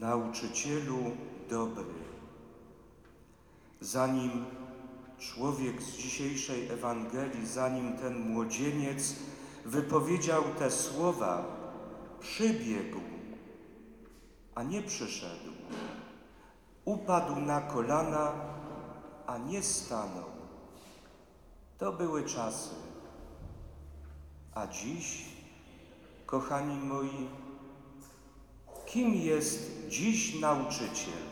nauczycielu dobry. Zanim człowiek z dzisiejszej Ewangelii, zanim ten młodzieniec wypowiedział te słowa, przybiegł, a nie przyszedł. Upadł na kolana, a nie stanął. To były czasy. A dziś, kochani moi, kim jest dziś nauczyciel?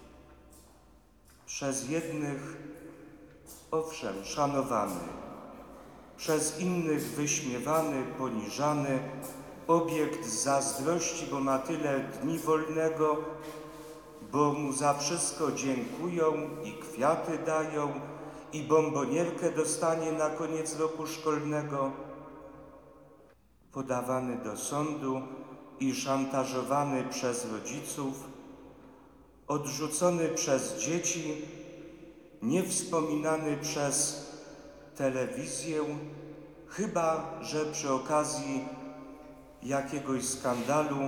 Przez jednych, owszem, szanowany, przez innych wyśmiewany, poniżany, obiekt zazdrości, bo ma tyle dni wolnego, bo mu za wszystko dziękują i kwiaty dają, i bombonierkę dostanie na koniec roku szkolnego, podawany do sądu i szantażowany przez rodziców, odrzucony przez dzieci, niewspominany przez telewizję, chyba że przy okazji jakiegoś skandalu,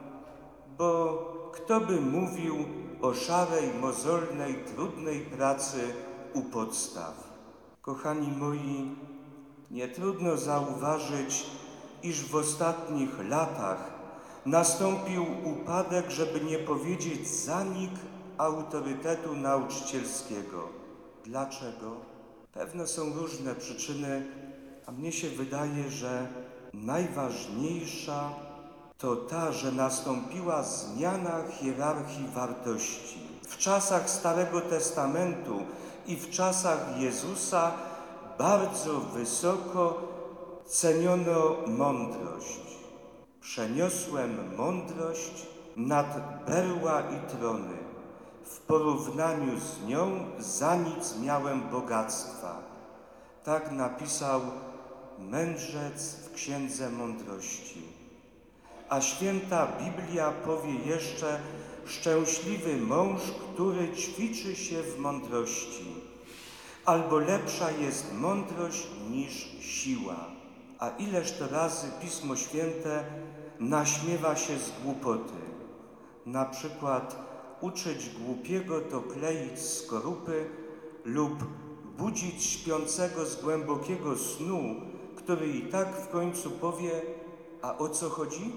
bo kto by mówił o szarej, mozolnej, trudnej pracy u podstaw. Kochani moi, nie trudno zauważyć, iż w ostatnich latach nastąpił upadek, żeby nie powiedzieć zanik autorytetu nauczycielskiego. Dlaczego? Pewno są różne przyczyny, a mnie się wydaje, że najważniejsza to ta, że nastąpiła zmiana hierarchii wartości. W czasach Starego Testamentu i w czasach Jezusa bardzo wysoko ceniono mądrość. Przeniosłem mądrość nad berła i trony. W porównaniu z nią za nic miałem bogactwa. Tak napisał mędrzec w Księdze Mądrości. A święta Biblia powie jeszcze: szczęśliwy mąż, który ćwiczy się w mądrości. Albo lepsza jest mądrość niż siła. A ileż to razy Pismo Święte naśmiewa się z głupoty. Na przykład uczyć głupiego to kleić skorupy lub budzić śpiącego z głębokiego snu, który i tak w końcu powie: a o co chodzi?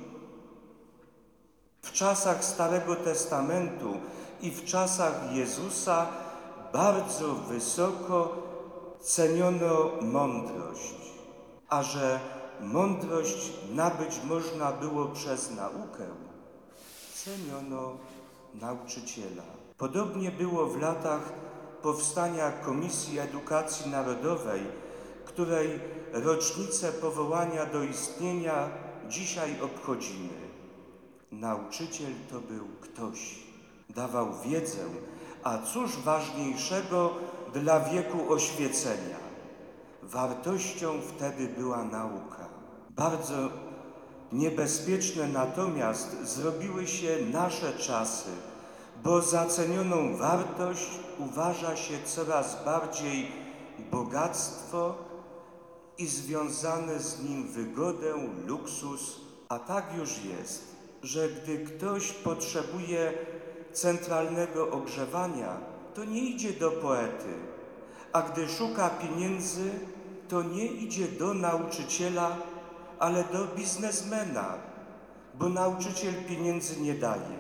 W czasach Starego Testamentu i w czasach Jezusa bardzo wysoko ceniono mądrość, a że mądrość nabyć można było przez naukę, ceniono nauczyciela. Podobnie było w latach powstania Komisji Edukacji Narodowej, której rocznicę powołania do istnienia dzisiaj obchodzimy. Nauczyciel to był ktoś, dawał wiedzę, a cóż ważniejszego dla wieku oświecenia? Wartością wtedy była nauka. Bardzo niebezpieczne natomiast zrobiły się nasze czasy, bo za cenioną wartość uważa się coraz bardziej bogactwo i związane z nim wygodę, luksus, a tak już jest, że gdy ktoś potrzebuje centralnego ogrzewania, to nie idzie do poety, a gdy szuka pieniędzy, to nie idzie do nauczyciela, ale do biznesmena, bo nauczyciel pieniędzy nie daje.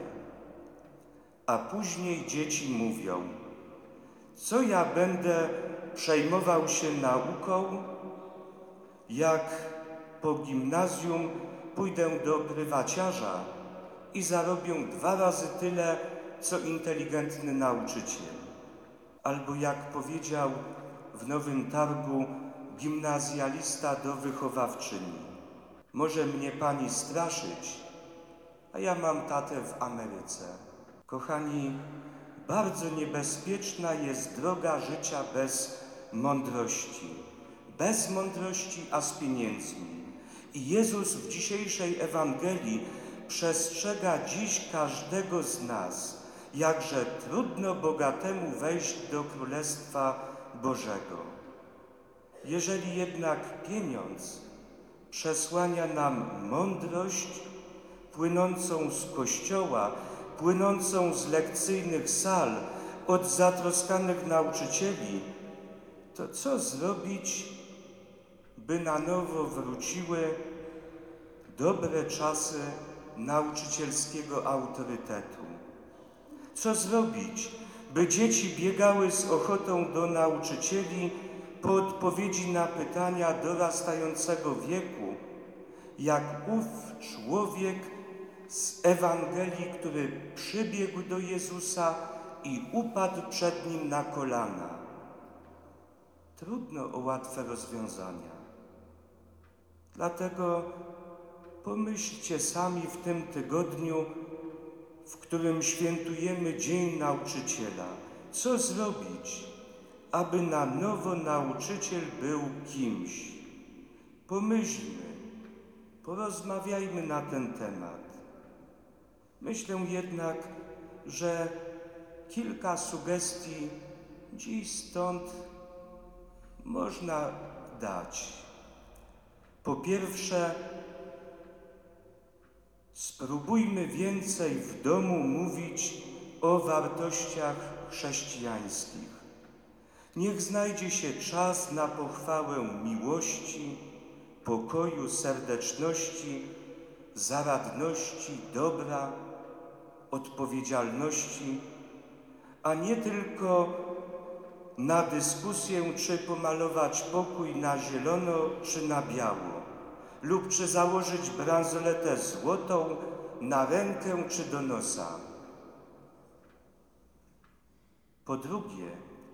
A później dzieci mówią: co ja będę przejmował się nauką, jak po gimnazjum pójdę do prywaciarza i zarobię 2 razy tyle, co inteligentny nauczyciel. Albo jak powiedział w Nowym Targu gimnazjalista do wychowawczyni: może mnie pani straszyć, a ja mam tatę w Ameryce. Kochani, bardzo niebezpieczna jest droga życia bez mądrości. Bez mądrości, a z pieniędzmi. I Jezus w dzisiejszej Ewangelii przestrzega dziś każdego z nas, jakże trudno bogatemu wejść do Królestwa Bożego. Jeżeli jednak pieniądz przesłania nam mądrość płynącą z Kościoła płynącą z lekcyjnych sal od zatroskanych nauczycieli, to co zrobić, by na nowo wróciły dobre czasy nauczycielskiego autorytetu? Co zrobić, by dzieci biegały z ochotą do nauczycieli po odpowiedzi na pytania dorastającego wieku, jak ów człowiek z Ewangelii, który przybiegł do Jezusa i upadł przed Nim na kolana? Trudno o łatwe rozwiązania. Dlatego pomyślcie sami w tym tygodniu, w którym świętujemy Dzień Nauczyciela. Co zrobić, aby na nowo nauczyciel był kimś? Pomyślmy, porozmawiajmy na ten temat. Myślę jednak, że kilka sugestii dziś stąd można dać. Po pierwsze, spróbujmy więcej w domu mówić o wartościach chrześcijańskich. Niech znajdzie się czas na pochwałę miłości, pokoju, serdeczności, zaradności, dobra, odpowiedzialności, a nie tylko na dyskusję, czy pomalować pokój na zielono, czy na biało, lub czy założyć bransoletę złotą na rękę, czy do nosa. Po drugie,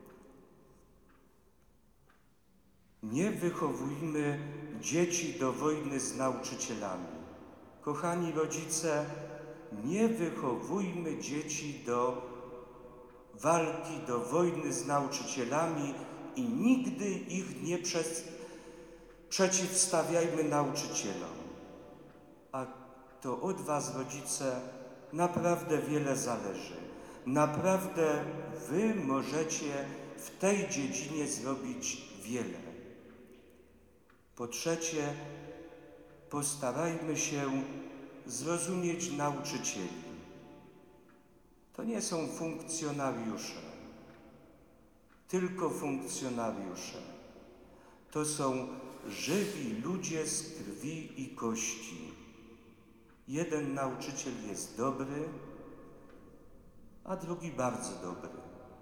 nie wychowujmy dzieci do wojny z nauczycielami. Kochani rodzice, nie wychowujmy dzieci do walki, do wojny z nauczycielami i nigdy ich nie przeciwstawiajmy nauczycielom. A to od was, rodzice, naprawdę wiele zależy. Naprawdę wy możecie w tej dziedzinie zrobić wiele. Po trzecie, postarajmy się zrozumieć nauczycieli. To nie są funkcjonariusze, tylko funkcjonariusze. To są żywi ludzie z krwi i kości. Jeden nauczyciel jest dobry, a drugi bardzo dobry.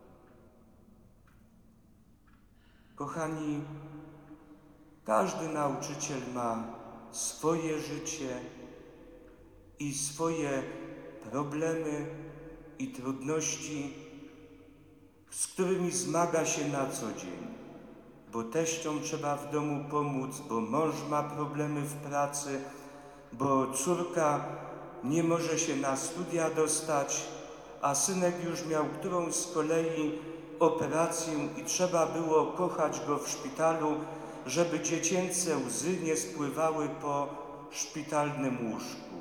Kochani, każdy nauczyciel ma swoje życie i swoje problemy i trudności, z którymi zmaga się na co dzień, bo teściom trzeba w domu pomóc, bo mąż ma problemy w pracy, bo córka nie może się na studia dostać, a synek już miał którąś z kolei operację i trzeba było kochać go w szpitalu, żeby dziecięce łzy nie spływały po szpitalnym łóżku.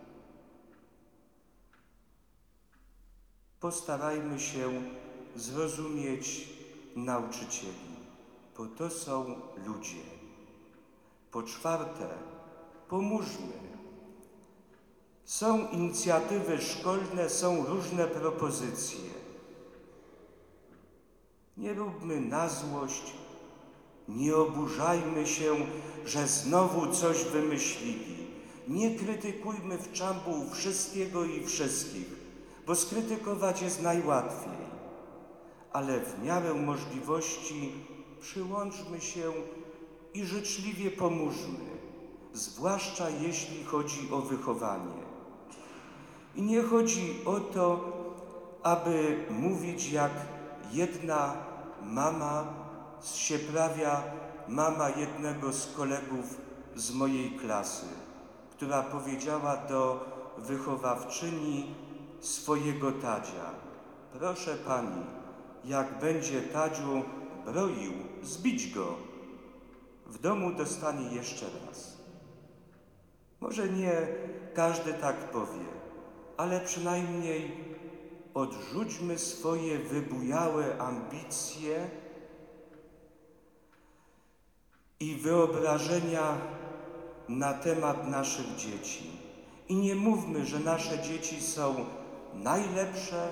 Postarajmy się zrozumieć nauczycieli, bo to są ludzie. Po czwarte, pomóżmy. Są inicjatywy szkolne, są różne propozycje. Nie róbmy na złość, nie oburzajmy się, że znowu coś wymyślili. Nie krytykujmy w czambuł wszystkiego i wszystkich, bo skrytykować jest najłatwiej. Ale w miarę możliwości przyłączmy się i życzliwie pomóżmy, zwłaszcza jeśli chodzi o wychowanie. I nie chodzi o to, aby mówić jak jedna mama się prawia, mama jednego z kolegów z mojej klasy, która powiedziała do wychowawczyni swojego Tadzia: proszę pani, jak będzie Tadziu broił, zbić go. W domu dostanie jeszcze raz. Może nie każdy tak powie, ale przynajmniej odrzućmy swoje wybujałe ambicje i wyobrażenia na temat naszych dzieci. I nie mówmy, że nasze dzieci są najlepsze,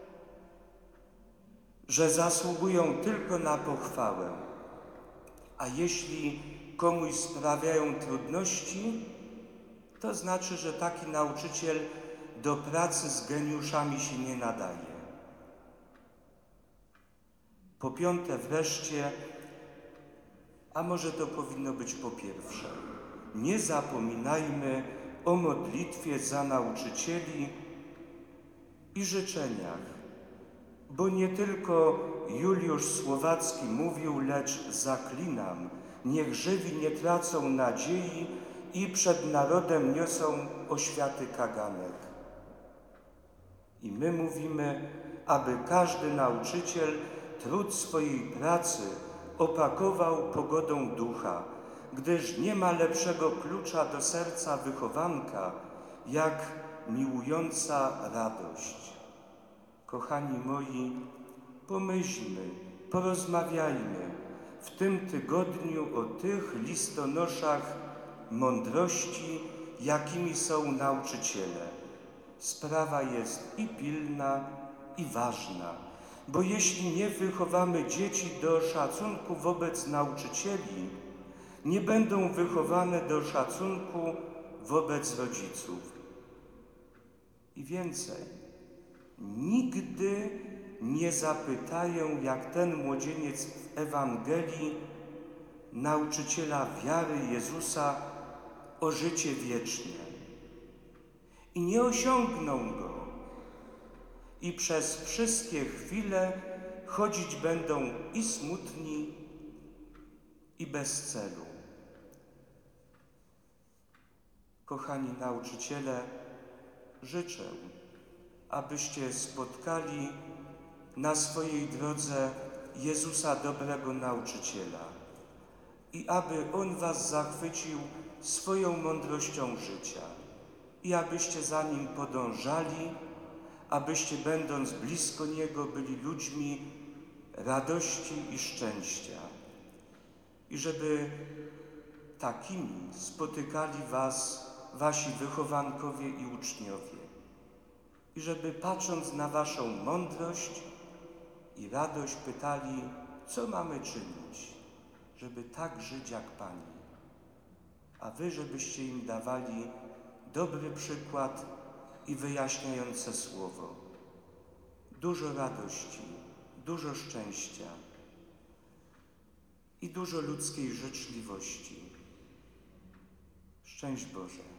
że zasługują tylko na pochwałę. A jeśli komuś sprawiają trudności, to znaczy, że taki nauczyciel do pracy z geniuszami się nie nadaje. Po piąte wreszcie, a może to powinno być po pierwsze, nie zapominajmy o modlitwie za nauczycieli i życzeniach, bo nie tylko Juliusz Słowacki mówił, lecz zaklinam, niech żywi nie tracą nadziei i przed narodem niosą oświaty kaganek. I my mówimy, aby każdy nauczyciel trud swojej pracy opakował pogodą ducha, gdyż nie ma lepszego klucza do serca wychowanka, jak miłująca radość. Kochani moi, pomyślmy, porozmawiajmy w tym tygodniu o tych listonoszach mądrości, jakimi są nauczyciele. Sprawa jest i pilna, i ważna, bo jeśli nie wychowamy dzieci do szacunku wobec nauczycieli, nie będą wychowane do szacunku wobec rodziców. I więcej, nigdy nie zapytają, jak ten młodzieniec w Ewangelii, nauczyciela wiary Jezusa o życie wieczne. I nie osiągną go. I przez wszystkie chwile chodzić będą i smutni, i bez celu. Kochani nauczyciele, życzę, abyście spotkali na swojej drodze Jezusa, dobrego nauczyciela, i aby On was zachwycił swoją mądrością życia i abyście za Nim podążali, abyście będąc blisko Niego byli ludźmi radości i szczęścia i żeby takimi spotykali was wasi wychowankowie i uczniowie i żeby patrząc na waszą mądrość i radość pytali, co mamy czynić, żeby tak żyć jak Pani, a wy żebyście im dawali dobry przykład i wyjaśniające słowo. Dużo radości, dużo szczęścia i dużo ludzkiej życzliwości. Szczęść Boże.